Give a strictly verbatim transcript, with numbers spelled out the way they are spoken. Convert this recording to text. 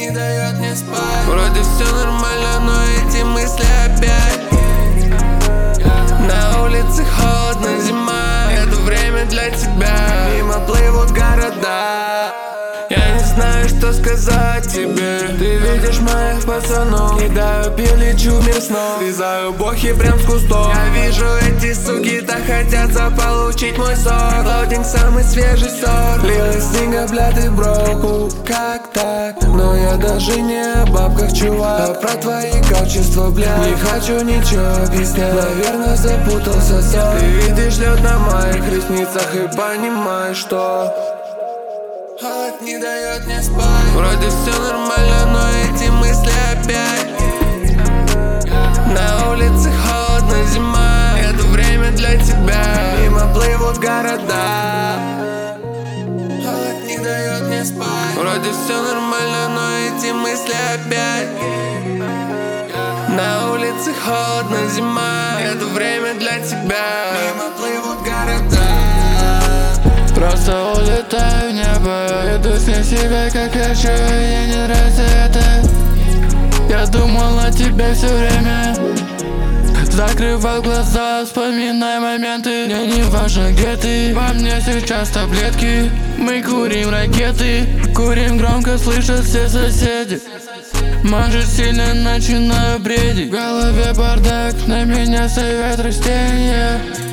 не дает мне спать. Вроде все нормально, но эти мысли опять. На улице холодно, зима. Это время для тебя. Мимо плывут города. Я не знаю, что сказать тебе. Ты видишь моих пацанов. Кидаю пил, лечу в мир снов. Слезаю бохи прям с кустов. Я вижу, эти суки так хотят заполучить мой сорт. Лоудинг самый свежий сорт. Лилась снега, бля, ты броку. Как так? Но я даже не о бабках, чувак, а про твои качества, бля. Не хочу ничего объяснять. Наверное, запутался сам. Ты видишь лед на моих ресницах и понимаешь, что холод не дает мне спать. Вроде все нормально, но эти мысли опять. На улице холодно, зима. Это время для тебя. Мимо плывут города. Холод не дает мне спать. Вроде все нормально, но эти мысли опять. На улице холодно, зима. Это время для тебя. Мимо плывут города. Просто улетаю в небо, иду с себя как хочу, и не нравится это. Я думал о тебе все время, закрывал глаза, вспоминай моменты. Мне не важно, где ты, во мне сейчас таблетки. Мы курим ракеты, курим громко, слышат все соседи. Может, сильно начинаю бредить, в голове бардак, на меня совет растения.